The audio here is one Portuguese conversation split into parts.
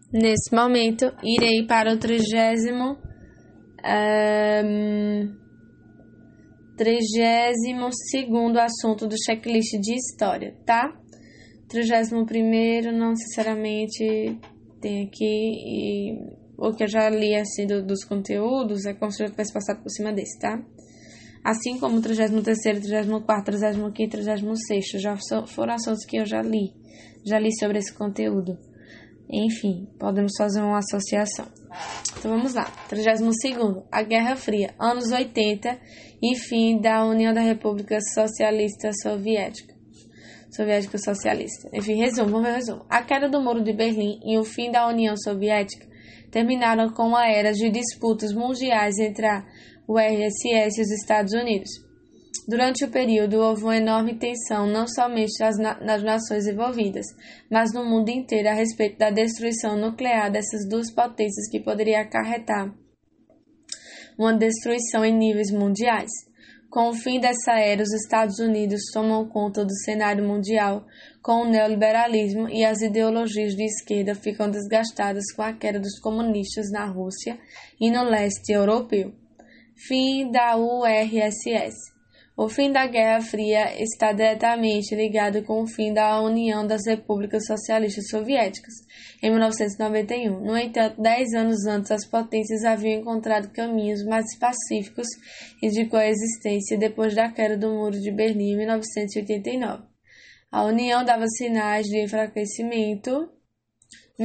Nesse momento, irei para o 32º assunto do checklist de história, tá? 31º, não necessariamente tem aqui, o que eu já li assim dos conteúdos, é como se eu tivesse passado por cima desse, tá? Assim como o 33º, 34º, 35º, 36º, já foram assuntos que eu já li sobre esse conteúdo. Enfim, podemos fazer uma associação. Então vamos lá. 32º, a Guerra Fria, anos 80 e fim da União da República Socialista Soviética. Soviético-socialista. Enfim, vamos ver o resumo. A queda do Muro de Berlim e o fim da União Soviética terminaram com uma era de disputas mundiais entre a URSS e os Estados Unidos. Durante o período, houve uma enorme tensão não somente nas nações envolvidas, mas no mundo inteiro a respeito da destruição nuclear dessas duas potências que poderia acarretar uma destruição em níveis mundiais. Com o fim dessa era, os Estados Unidos tomam conta do cenário mundial com o neoliberalismo e as ideologias de esquerda ficam desgastadas com a queda dos comunistas na Rússia e no leste europeu. Fim da URSS. O fim da Guerra Fria está diretamente ligado com o fim da União das Repúblicas Socialistas Soviéticas, em 1991. No entanto, 10 anos antes, as potências haviam encontrado caminhos mais pacíficos e de coexistência depois da queda do Muro de Berlim em 1989. A União dava sinais de enfraquecimento. Em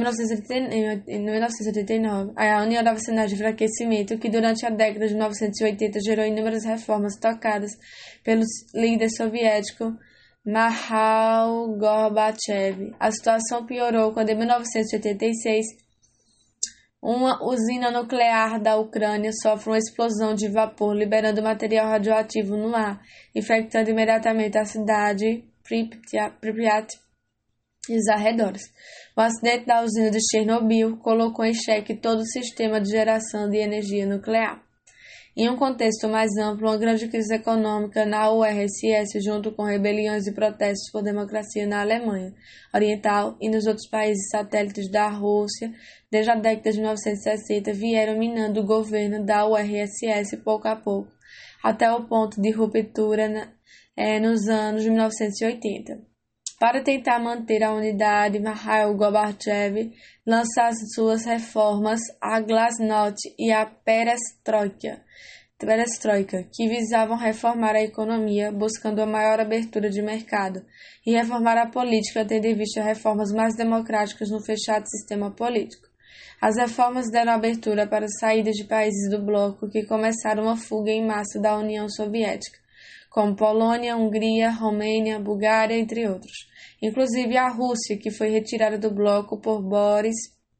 1989, a União dava sinais de enfraquecimento que durante a década de 1980 gerou inúmeras reformas tocadas pelo líder soviético Mikhail Gorbachev. A situação piorou quando, em 1986, uma usina nuclear da Ucrânia sofre uma explosão de vapor, liberando material radioativo no ar, infectando imediatamente a cidade Pripyat e os arredores. O acidente da usina de Chernobyl colocou em xeque todo o sistema de geração de energia nuclear. Em um contexto mais amplo, uma grande crise econômica na URSS, junto com rebeliões e protestos por democracia na Alemanha Oriental e nos outros países satélites da Rússia, desde a década de 1960, vieram minando o governo da URSS pouco a pouco, até o ponto de ruptura nos anos de 1980. Para tentar manter a unidade, Mikhail Gorbachev lança as suas reformas, a Glasnost e a Perestroika, que visavam reformar a economia, buscando a maior abertura de mercado, e reformar a política, tendo em vista reformas mais democráticas no fechado sistema político. As reformas deram abertura para a saída de países do bloco que começaram uma fuga em massa da União Soviética, como Polônia, Hungria, Romênia, Bulgária, entre outros. Inclusive a Rússia, que foi retirada do bloco por Boris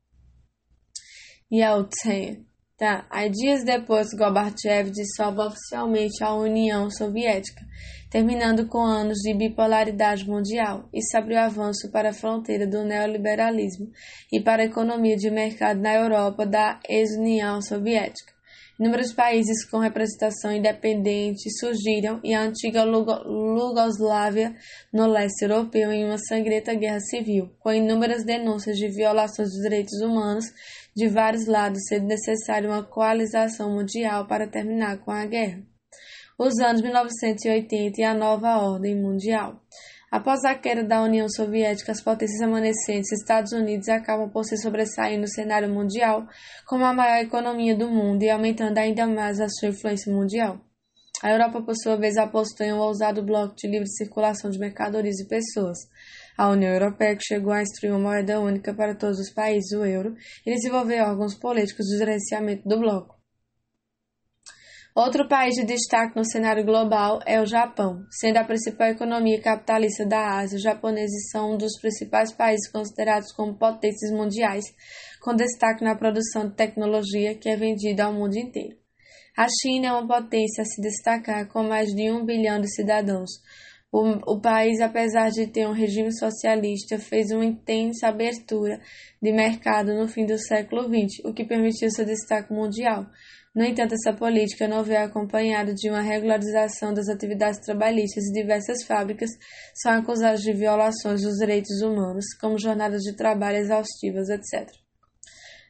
Yeltsin. Aí, dias depois, Gorbachev dissolve oficialmente a União Soviética, terminando com anos de bipolaridade mundial. Isso abriu avanço para a fronteira do neoliberalismo e para a economia de mercado na Europa da ex-União Soviética. Inúmeros países com representação independente surgiram e a antiga Iugoslávia no leste europeu em uma sangrenta guerra civil, com inúmeras denúncias de violações dos direitos humanos de vários lados, sendo necessária uma coalização mundial para terminar com a guerra. Os anos 1980 e a nova ordem mundial. Após a queda da União Soviética, as potências remanescentes, Estados Unidos, acabam por se sobressair no cenário mundial como a maior economia do mundo e aumentando ainda mais a sua influência mundial. A Europa, por sua vez, apostou em um ousado bloco de livre circulação de mercadorias e pessoas. A União Europeia, que chegou a instruir uma moeda única para todos os países do euro e desenvolver órgãos políticos de gerenciamento do bloco. Outro país de destaque no cenário global é o Japão. Sendo a principal economia capitalista da Ásia, os japoneses são um dos principais países considerados como potências mundiais, com destaque na produção de tecnologia que é vendida ao mundo inteiro. A China é uma potência a se destacar, com mais de 1 bilhão de cidadãos. O país, apesar de ter um regime socialista, fez uma intensa abertura de mercado no fim do século XX, o que permitiu seu destaque mundial. No entanto, essa política não veio acompanhada de uma regularização das atividades trabalhistas e diversas fábricas são acusadas de violações dos direitos humanos, como jornadas de trabalho exaustivas, etc.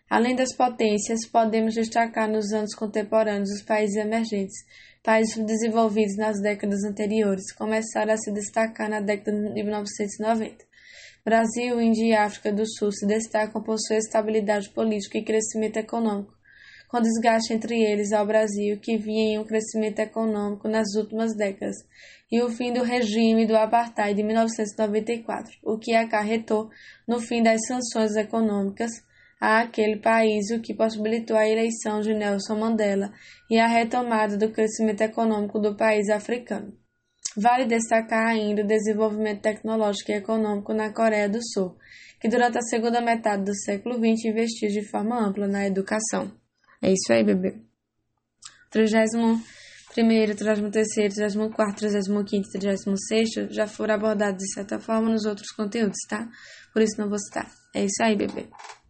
Além das potências, podemos destacar nos anos contemporâneos os países emergentes. Países subdesenvolvidos nas décadas anteriores começaram a se destacar na década de 1990. Brasil, Índia e África do Sul se destacam por sua estabilidade política e crescimento econômico, com desgaste entre eles ao Brasil, que vinha em um crescimento econômico nas últimas décadas, e o fim do regime do apartheid de 1994, o que acarretou no fim das sanções econômicas àquele país, o que possibilitou a eleição de Nelson Mandela e a retomada do crescimento econômico do país africano. Vale destacar ainda o desenvolvimento tecnológico e econômico na Coreia do Sul, que durante a segunda metade do século XX investiu de forma ampla na educação. É isso aí, bebê. 31º, 33º, 34º, 35º e 36º já foram abordados de certa forma nos outros conteúdos, tá? Por isso não vou citar. É isso aí, bebê.